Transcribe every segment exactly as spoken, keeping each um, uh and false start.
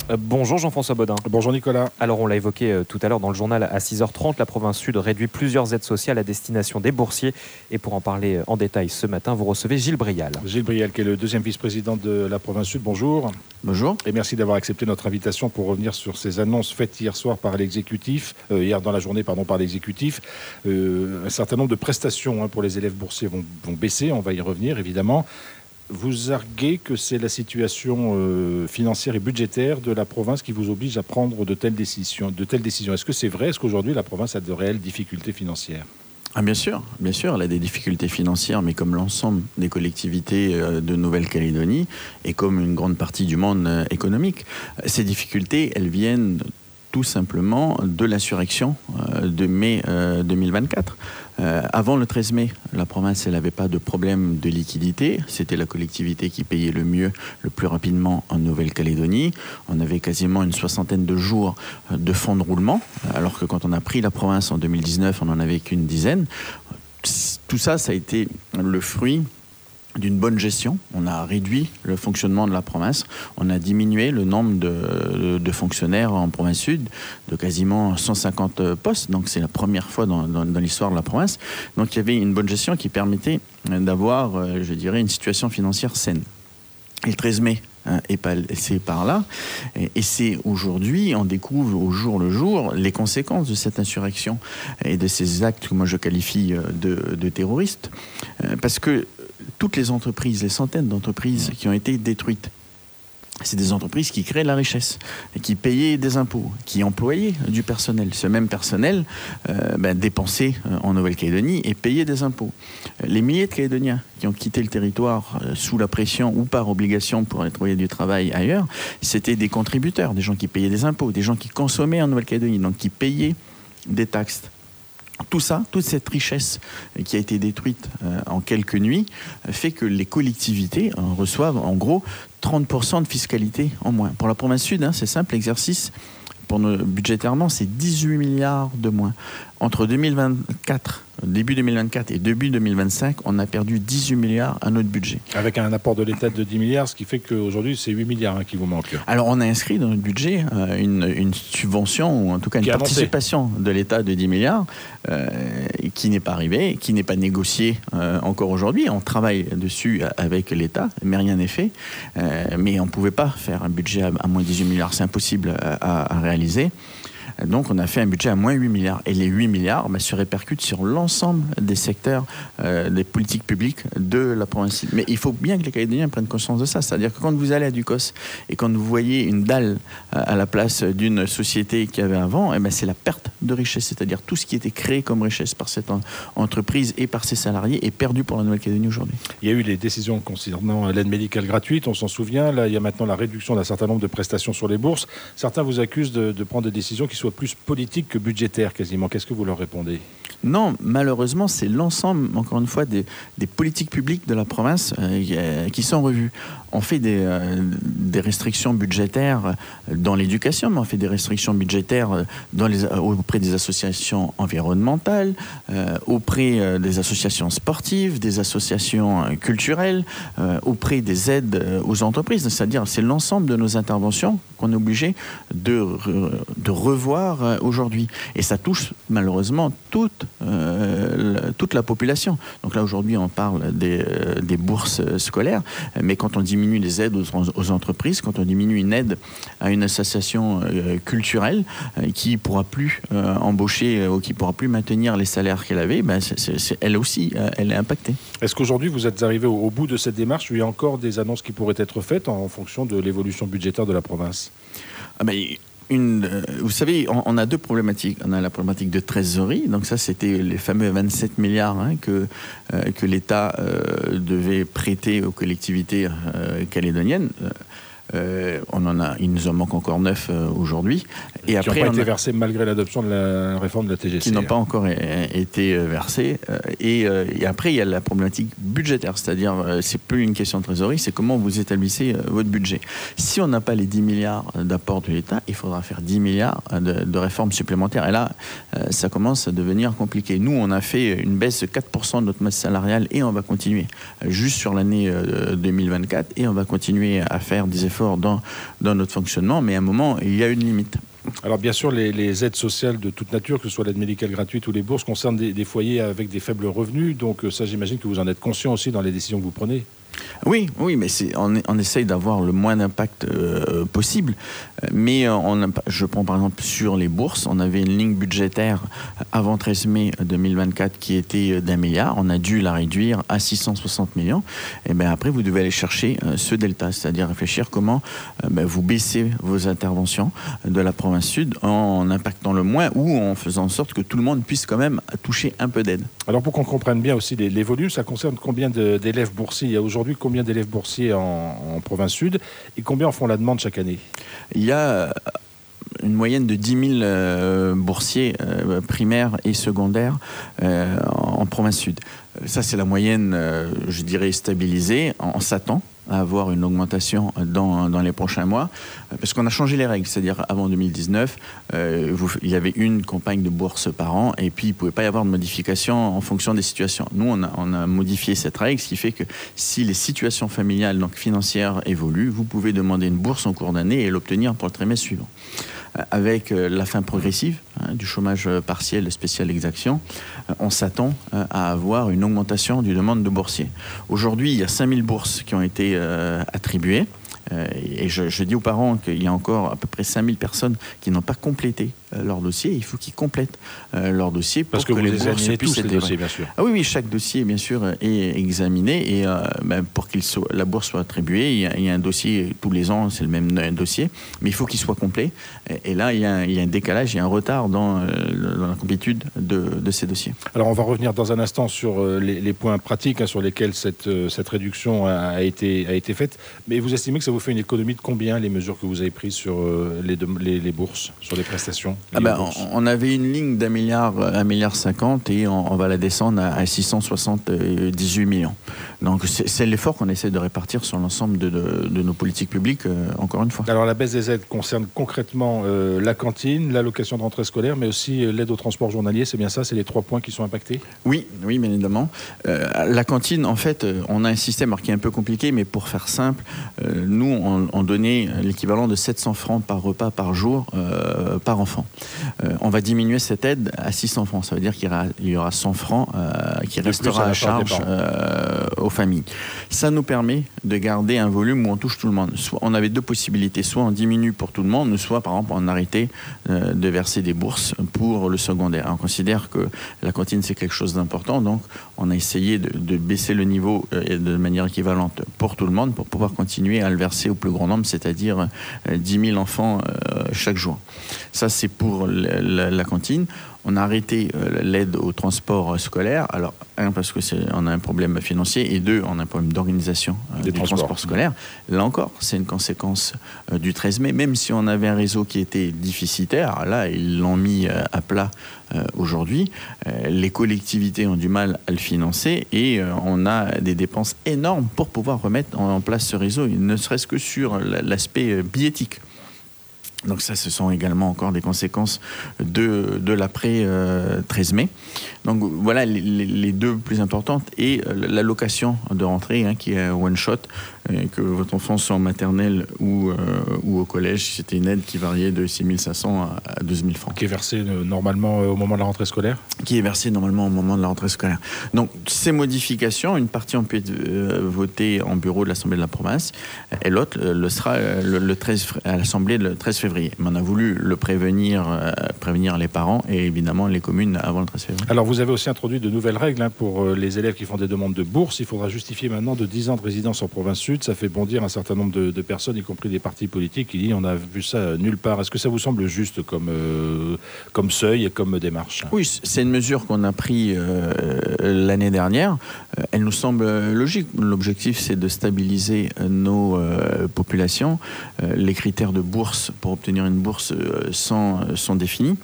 Euh, bonjour Jean-François Bodin. Bonjour Nicolas. Alors on l'a évoqué euh, tout à l'heure dans le journal à six heures trente, la province Sud réduit plusieurs aides sociales à destination des boursiers. Et pour en parler euh, en détail ce matin, vous recevez Gilles Brial. Gilles Brial qui est le deuxième vice-président de la province Sud, bonjour. Bonjour. Et merci d'avoir accepté notre invitation pour revenir sur ces annonces faites hier soir par l'exécutif, euh, hier dans la journée pardon, par l'exécutif. Euh, un certain nombre de prestations hein, pour les élèves boursiers vont, vont baisser, on va y revenir évidemment. Vous arguez que c'est la situation euh, financière et budgétaire de la province qui vous oblige à prendre de telles décisions. De telles décisions. Est-ce que c'est vrai? Est-ce qu'aujourd'hui la province a de réelles difficultés financières? Ah, bien sûr, bien sûr, elle a des difficultés financières, mais comme l'ensemble des collectivités euh, de Nouvelle-Calédonie et comme une grande partie du monde euh, économique. Ces difficultés, elles viennent tout simplement de l'insurrection euh, de mai euh, deux mille vingt-quatre. Euh, avant le treize mai, la province, elle n'avait pas de problème de liquidité. C'était la collectivité qui payait le mieux, le plus rapidement en Nouvelle-Calédonie. On avait quasiment une soixantaine de jours de fonds de roulement, alors que quand on a pris la province en deux mille dix-neuf, on n'en avait qu'une dizaine. Tout ça, ça a été le fruit d'une bonne gestion. On a réduit le fonctionnement de la province. On a diminué le nombre de, de fonctionnaires en province sud de quasiment cent cinquante postes. Donc c'est la première fois dans, dans, dans l'histoire de la province. Donc il y avait une bonne gestion qui permettait d'avoir, je dirais, une situation financière saine. Et le treize mai, hein, et pas, c'est par là. Et, et c'est aujourd'hui, on découvre au jour le jour les conséquences de cette insurrection et de ces actes que moi je qualifie de, de terroristes. Parce que toutes les entreprises, les centaines d'entreprises qui ont été détruites, c'est des entreprises qui créent de la richesse, qui payaient des impôts, qui employaient du personnel. Ce même personnel euh, ben, dépensait en Nouvelle-Calédonie et payait des impôts. Les milliers de Calédoniens qui ont quitté le territoire euh, sous la pression ou par obligation pour aller trouver du travail ailleurs, c'était des contributeurs, des gens qui payaient des impôts, des gens qui consommaient en Nouvelle-Calédonie, donc qui payaient des taxes. Tout ça, toute cette richesse qui a été détruite euh, en quelques nuits, fait que les collectivités euh, reçoivent en gros trente pour cent de fiscalité en moins. Pour la province sud, hein, c'est simple, l'exercice, pour nos, budgétairement, c'est dix-huit milliards de moins. Entre deux mille vingt-quatre, début deux mille vingt-quatre et début deux mille vingt-cinq, on a perdu dix-huit milliards à notre budget. Avec un apport de l'État de dix milliards, ce qui fait qu'aujourd'hui, c'est huit milliards hein, qui vous manquent. Alors, on a inscrit dans notre budget euh, une, une subvention, ou en tout cas une participation de l'État de dix milliards, euh, qui n'est pas arrivée, qui n'est pas négociée euh, encore aujourd'hui. On travaille dessus avec l'État, mais rien n'est fait. Euh, mais on ne pouvait pas faire un budget à, à moins dix-huit milliards, c'est impossible à, à réaliser. Donc on a fait un budget à moins huit milliards. Et les huit milliards bah, se répercutent sur l'ensemble des secteurs euh, des politiques publiques de la province. Mais il faut bien que les Calédoniens prennent conscience de ça. C'est-à-dire que quand vous allez à Ducos et quand vous voyez une dalle euh, à la place d'une société qu'il y avait avant, eh ben, c'est la perte de richesse. C'est-à-dire tout ce qui était créé comme richesse par cette en- entreprise et par ses salariés est perdu pour la Nouvelle-Calédonie aujourd'hui. Il y a eu les décisions concernant l'aide médicale gratuite, on s'en souvient. Là, il y a maintenant la réduction d'un certain nombre de prestations sur les bourses. Certains vous accusent de, de prendre des décisions qui soient plus politiques que budgétaires quasiment. Qu'est-ce que vous leur répondez ? Non, malheureusement, c'est l'ensemble, encore une fois, des, des politiques publiques de la province euh, qui sont revues. On fait des, euh, des restrictions budgétaires dans l'éducation, mais on fait des restrictions budgétaires dans les, auprès des associations environnementales, euh, auprès euh, des associations sportives, des associations euh, culturelles, euh, auprès des aides aux entreprises. C'est-à-dire, c'est l'ensemble de nos interventions qu'on est obligé de, re, de revoir euh, aujourd'hui. Et ça touche malheureusement toute Euh, toute la population. Donc là, aujourd'hui, on parle des, euh, des bourses scolaires, mais quand on diminue les aides aux, aux entreprises, quand on diminue une aide à une association euh, culturelle euh, qui ne pourra plus euh, embaucher euh, ou qui ne pourra plus maintenir les salaires qu'elle avait, ben c'est, c'est, c'est, elle aussi, euh, elle est impactée. Est-ce qu'aujourd'hui, vous êtes arrivé au, au bout de cette démarche où il y a encore des annonces qui pourraient être faites en, en fonction de l'évolution budgétaire de la province ? Ah ben, Une, euh, vous savez, on, on a deux problématiques. On a la problématique de trésorerie. Donc ça, c'était les fameux vingt-sept milliards hein, que, euh, que l'État euh, devait prêter aux collectivités euh, calédoniennes. Euh, on en a, il nous en manque encore neuf euh, aujourd'hui. Et qui après, n'ont pas été a... versés malgré l'adoption de la réforme de la T G C. Qui n'ont pas encore été versés. Et, euh, et après, il y a la problématique budgétaire, c'est-à-dire, euh, c'est plus une question de trésorerie, c'est comment vous établissez euh, votre budget. Si on n'a pas les dix milliards d'apport de l'État, il faudra faire dix milliards de, de réformes supplémentaires. Et là, euh, ça commence à devenir compliqué. Nous, on a fait une baisse de quatre pour cent de notre masse salariale et on va continuer, euh, juste sur l'année euh, deux mille vingt-quatre, et on va continuer à faire des efforts fort dans, dans notre fonctionnement, mais à un moment, il y a une limite. Alors bien sûr, les, les aides sociales de toute nature, que ce soit l'aide médicale gratuite ou les bourses, concernent des, des foyers avec des faibles revenus. Donc ça, j'imagine que vous en êtes conscient aussi dans les décisions que vous prenez. Oui, oui, mais c'est, on, on essaye d'avoir le moins d'impact euh, possible. Mais on a, je prends par exemple sur les bourses, on avait une ligne budgétaire avant treize mai deux mille vingt-quatre qui était d'un milliard. On a dû la réduire à six cent soixante millions. Et bien après, vous devez aller chercher euh, ce delta, c'est-à-dire réfléchir comment euh, ben, vous baissez vos interventions de la province sud en impactant le moins ou en faisant en sorte que tout le monde puisse quand même toucher un peu d'aide. Alors pour qu'on comprenne bien aussi les, les volumes, ça concerne combien de, d'élèves boursiers? Il y a aujourd'hui combien d'élèves boursiers en, en province sud et combien en font la demande chaque année? Il y a une moyenne de dix mille euh, boursiers euh, primaires et secondaires euh, en, en province sud. Ça, c'est la moyenne, euh, je dirais, stabilisée. On s'attend à avoir une augmentation dans, dans les prochains mois, parce qu'on a changé les règles. C'est-à-dire, avant deux mille dix-neuf, euh, vous, il y avait une campagne de bourse par an, et puis il ne pouvait pas y avoir de modification en fonction des situations. Nous, on a, on a modifié cette règle, ce qui fait que si les situations familiales, donc financières, évoluent, vous pouvez demander une bourse en cours d'année et l'obtenir pour le trimestre suivant. Avec la fin progressive hein, du chômage partiel spécial exaction, on s'attend à avoir une augmentation du demande de boursiers. Aujourd'hui, il y a cinq mille bourses qui ont été euh, attribuées. Euh, et je, je dis aux parents qu'il y a encore à peu près cinq mille personnes qui n'ont pas complété euh, leur dossier. Il faut qu'ils complètent euh, leur dossier pour Parce que, que vous les bourses puissent être dossiers, bien sûr. Ah oui, oui, chaque dossier, bien sûr, est examiné et euh, ben, pour que la bourse soit attribuée, il y, a, il y a un dossier tous les ans, c'est le même dossier, mais il faut qu'il soit complet. Et, et là, il y, a, il y a un décalage, il y a un retard dans, euh, dans la complétude de, de ces dossiers. Alors, on va revenir dans un instant sur euh, les, les points pratiques hein, sur lesquels cette, euh, cette réduction a, a, été, a été faite. Mais vous estimez que ça vous fait une économie de combien, les mesures que vous avez prises sur euh, les, les, les bourses, sur les prestations ah ben, on, on avait une ligne d'un milliard, un milliard cinquante et on, on va la descendre à, à six cent soixante-dix-huit millions. Donc c'est, c'est l'effort qu'on essaie de répartir sur l'ensemble de, de, de nos politiques publiques, euh, encore une fois. Alors la baisse des aides concerne concrètement euh, la cantine, l'allocation de rentrée scolaire, mais aussi euh, l'aide au transport journalier, c'est bien ça, c'est les trois points qui sont impactés? Oui, oui, bien évidemment. Euh, la cantine, en fait, on a un système alors, qui est un peu compliqué, mais pour faire simple, euh, nous, on, on donnait l'équivalent de sept cents francs par repas par jour euh, par enfant. Euh, on va diminuer cette aide à six cents francs. Ça veut dire qu'il y aura, il y aura cent francs euh, qui de restera à, à charge euh, aux familles. Ça nous permet de garder un volume où on touche tout le monde. Soit, on avait deux possibilités. Soit on diminue pour tout le monde, soit par exemple on arrêtait euh, de verser des bourses pour le secondaire. On considère que la cantine c'est quelque chose d'important, donc on a essayé de, de baisser le niveau euh, de manière équivalente pour tout le monde pour pouvoir continuer à le verser au plus grand nombre, c'est-à-dire euh, dix mille enfants euh, chaque jour. Ça c'est pour la, la, la cantine. On a arrêté euh, l'aide au transport scolaire. Alors, un, parce qu'on a un problème financier, et deux, on a un problème d'organisation euh, du transport scolaire. Là encore, c'est une conséquence euh, du treize mai. Même si on avait un réseau qui était déficitaire, là, ils l'ont mis euh, à plat euh, aujourd'hui. Euh, les collectivités ont du mal à le financer et euh, on a des dépenses énormes pour pouvoir remettre en, en place ce réseau, ne serait-ce que sur l'aspect euh, billettique. Donc ça, ce sont également encore des conséquences de, de l'après euh, treize mai. Donc voilà les, les deux plus importantes. Et euh, l'allocation de rentrée, hein, qui est one shot, euh, que votre enfant soit en maternelle ou, euh, ou au collège, c'était une aide qui variait de six mille cinq cents à douze mille francs. Qui est versée euh, normalement euh, au moment de la rentrée scolaire ? Qui est versée normalement au moment de la rentrée scolaire. Donc ces modifications, une partie on peut être euh, votée en bureau de l'Assemblée de la province, et l'autre euh, le sera euh, le, le treize, à l'Assemblée le treize février. Mais on a voulu le prévenir, euh, prévenir les parents et évidemment les communes avant le treize février. Alors vous avez aussi introduit de nouvelles règles hein, pour euh, les élèves qui font des demandes de bourse. Il faudra justifier maintenant de dix ans de résidence en province sud. Ça fait bondir un certain nombre de, de personnes, y compris des partis politiques, qui disent on a vu ça nulle part. Est-ce que ça vous semble juste comme, euh, comme seuil et comme démarche ? Oui, c'est une mesure qu'on a prise euh, l'année dernière. Elle nous semble logique. L'objectif, c'est de stabiliser nos euh, populations. Euh, les critères de bourse pour obtenir une bourse euh, sont, sont définis.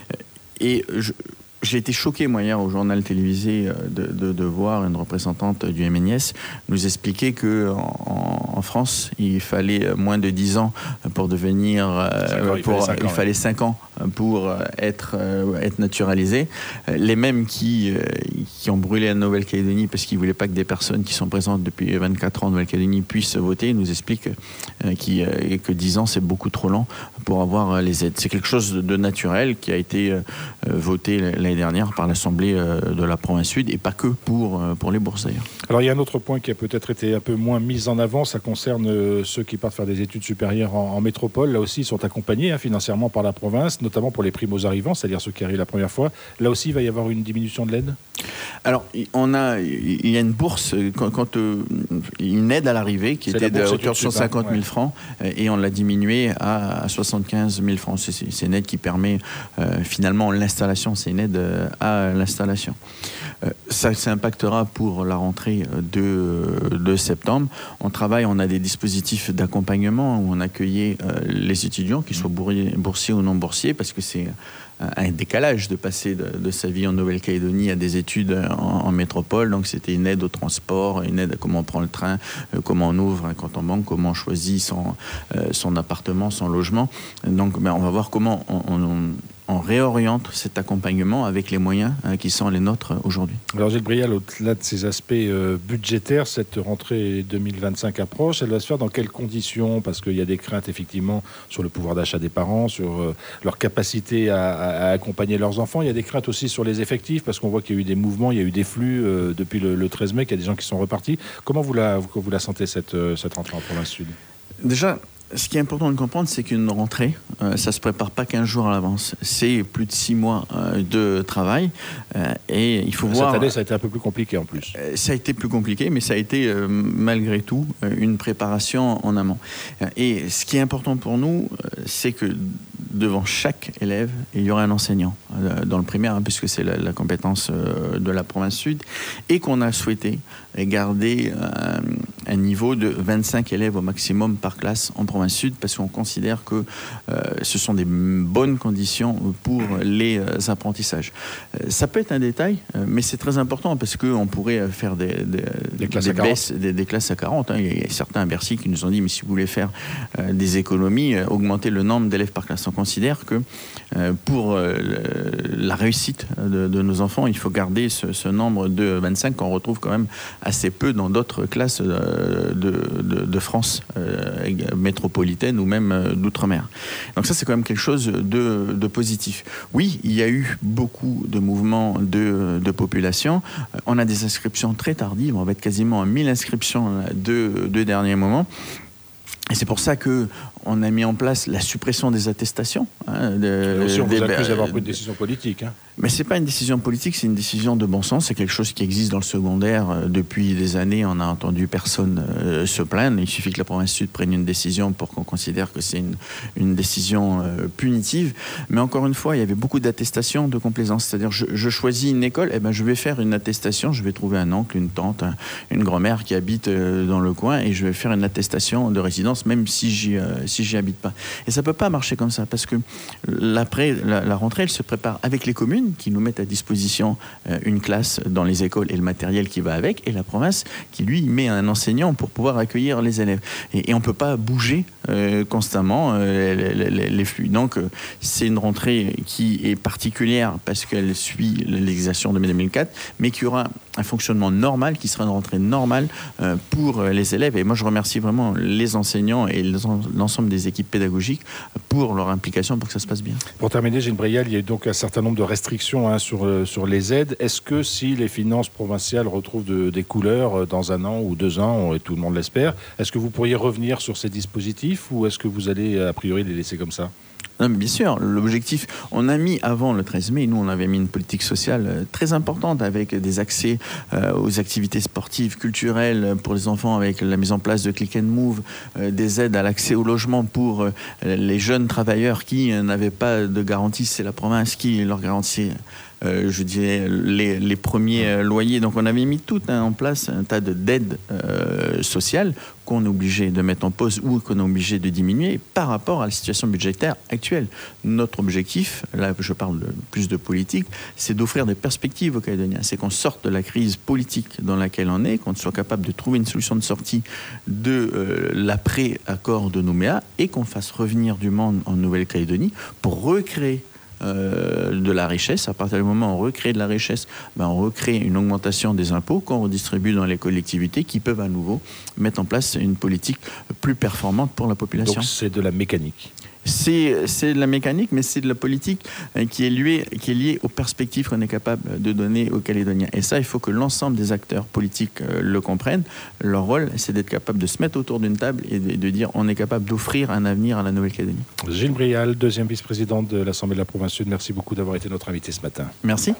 Et je, j'ai été choqué, moi, hier, au journal télévisé, de, de, de voir une représentante du M N I S nous expliquer qu'en en France, il fallait moins de dix ans pour devenir... Euh, ans, il pour, fallait cinq ans, il fallait cinq ans pour être, être naturalisés. Les mêmes qui, qui ont brûlé la Nouvelle-Calédonie parce qu'ils ne voulaient pas que des personnes qui sont présentes depuis vingt-quatre ans en Nouvelle-Calédonie puissent voter, nous expliquent que dix ans, c'est beaucoup trop long pour avoir les aides. C'est quelque chose de naturel qui a été voté l'année dernière par l'Assemblée de la province sud et pas que pour, pour les bourses d'ailleurs. Alors il y a un autre point qui a peut-être été un peu moins mis en avant, ça concerne ceux qui partent faire des études supérieures en, en métropole. Là aussi, ils sont accompagnés hein, financièrement par la province, notamment pour les primo-arrivants, c'est-à-dire ceux qui arrivent la première fois. Là aussi, il va y avoir une diminution de l'aide ? Alors, on a, il y a une bourse, quand, quand, euh, une aide à l'arrivée qui c'est était de hauteur de cent cinquante mille ouais. francs et on l'a diminuée à soixante-quinze mille francs. C'est, c'est une aide qui permet euh, finalement l'installation, c'est une aide à l'installation. Euh, ça, ça impactera pour la rentrée de, de septembre. On travaille, on a des dispositifs d'accompagnement où on accueillait euh, les étudiants, qu'ils soient bourriers, boursiers ou non boursiers, parce que c'est un décalage de passer de, de sa vie en Nouvelle-Calédonie à des études en, en métropole. Donc c'était une aide au transport, une aide à comment on prend le train, euh, comment on ouvre un compte en banque, comment on choisit son, euh, son appartement, son logement. Donc ben, on va voir comment on, on, on réoriente cet accompagnement avec les moyens hein, qui sont les nôtres aujourd'hui. Alors Gilles Brial, au-delà de ces aspects euh, budgétaires, cette rentrée deux mille vingt-cinq approche, elle va se faire dans quelles conditions ? Parce qu'il y a des craintes effectivement sur le pouvoir d'achat des parents, sur euh, leur capacité à, à, à accompagner leurs enfants. Il y a des craintes aussi sur les effectifs parce qu'on voit qu'il y a eu des mouvements, il y a eu des flux euh, depuis le, le treize mai, qu'il y a des gens qui sont repartis. Comment vous la, vous, vous la sentez cette, euh, cette rentrée en province sud ? Déjà, ce qui est important de comprendre, c'est qu'une rentrée, euh, ça ne se prépare pas quinze jours à l'avance. C'est plus de six mois euh, de travail. Euh, et il faut Cette voir... Cette année, ça a été un peu plus compliqué en plus. Euh, ça a été plus compliqué, mais ça a été euh, malgré tout euh, une préparation en amont. Euh, et ce qui est important pour nous, euh, c'est que devant chaque élève, il y aura un enseignant euh, dans le primaire, hein, puisque c'est la, la compétence euh, de la province sud, et qu'on a souhaité garder euh, un niveau de vingt-cinq élèves au maximum par classe en province sud, parce qu'on considère que euh, ce sont des bonnes conditions pour les euh, apprentissages. Euh, ça peut être un détail, euh, mais c'est très important parce qu'on pourrait faire des, des, des, classes, des, à baisses, des, des classes à quarante. Hein. Il y a certains à Bercy qui nous ont dit, mais si vous voulez faire euh, des économies, euh, augmenter le nombre d'élèves par classe. On considère que euh, pour euh, la réussite de, de nos enfants, il faut garder ce, ce nombre de vingt-cinq qu'on retrouve quand même assez peu dans d'autres classes de, de, de, de France euh, métropolitaine ou même euh, d'outre-mer. Donc ça, c'est quand même quelque chose de, de positif. Oui, il y a eu beaucoup de mouvements de, de population. On a des inscriptions très tardives. On va être quasiment à mille inscriptions de, de dernier moment. Et c'est pour ça qu'on a mis en place la suppression des attestations. Hein, de, aussi, on vous accuse d'avoir pris une décision politique. Hein. Mais ce n'est pas une décision politique, c'est une décision de bon sens. C'est quelque chose qui existe dans le secondaire depuis des années. On n'a entendu personne euh, se plaindre. Il suffit que la province sud prenne une décision pour qu'on considère que c'est une, une décision euh, punitive. Mais encore une fois, il y avait beaucoup d'attestations de complaisance. C'est-à-dire, je, je choisis une école, eh ben, je vais faire une attestation. Je vais trouver un oncle, une tante, un, une grand-mère qui habite euh, dans le coin et je vais faire une attestation de résidence, même si j'y, euh, si j'y habite pas. Et ça peut pas marcher comme ça parce que l'après, la, la rentrée, elle se prépare avec les communes qui nous mettent à disposition euh, une classe dans les écoles et le matériel qui va avec, et la province qui, lui, met un enseignant pour pouvoir accueillir les élèves. Et, et on ne peut pas bouger euh, constamment euh, les, les, les flux. Donc, euh, c'est une rentrée qui est particulière parce qu'elle suit l'exercice de mai deux mille quatre, mais qui aura un fonctionnement normal, qui sera une rentrée normale euh, pour les élèves. Et moi, je remercie vraiment les enseignants et l'ensemble des équipes pédagogiques pour leur implication pour que ça se passe bien. Pour terminer, Gilles Brial, il y a eu donc un certain nombre de restrictions hein, sur, euh, sur les aides. Est-ce que si les finances provinciales retrouvent de, des couleurs dans un an ou deux ans, et tout le monde l'espère, est-ce que vous pourriez revenir sur ces dispositifs ou est-ce que vous allez a priori les laisser comme ça ? Non, bien sûr, l'objectif, on a mis avant le treize mai, nous on avait mis une politique sociale très importante avec des accès euh, aux activités sportives, culturelles pour les enfants, avec la mise en place de Click and Move, euh, des aides à l'accès au logement pour euh, les jeunes travailleurs qui n'avaient pas de garantie, c'est la province qui leur garantissait euh, je dirais, les, les premiers loyers. Donc on avait mis tout hein, en place un tas de d'aides euh, sociales qu'on est obligé de mettre en pause ou qu'on est obligé de diminuer par rapport à la situation budgétaire actuelle. Notre objectif, là je parle de, plus de politique, c'est d'offrir des perspectives aux Calédoniens. C'est qu'on sorte de la crise politique dans laquelle on est, qu'on soit capable de trouver une solution de sortie de euh, l'après-accord de Nouméa et qu'on fasse revenir du monde en Nouvelle-Calédonie pour recréer Euh, de la richesse. À partir du moment où on recrée de la richesse, ben on recrée une augmentation des impôts qu'on redistribue dans les collectivités qui peuvent à nouveau mettre en place une politique plus performante pour la population. Donc c'est de la mécanique. C'est, c'est de la mécanique, mais c'est de la politique euh, qui est liée, qui est liée aux perspectives qu'on est capable de donner aux Calédoniens. Et ça, il faut que l'ensemble des acteurs politiques euh, le comprennent. Leur rôle, c'est d'être capable de se mettre autour d'une table et de, de dire on est capable d'offrir un avenir à la Nouvelle-Calédonie. Gilles Brial, deuxième vice-président de l'Assemblée de la Province Sud, merci beaucoup d'avoir été notre invité ce matin. Merci.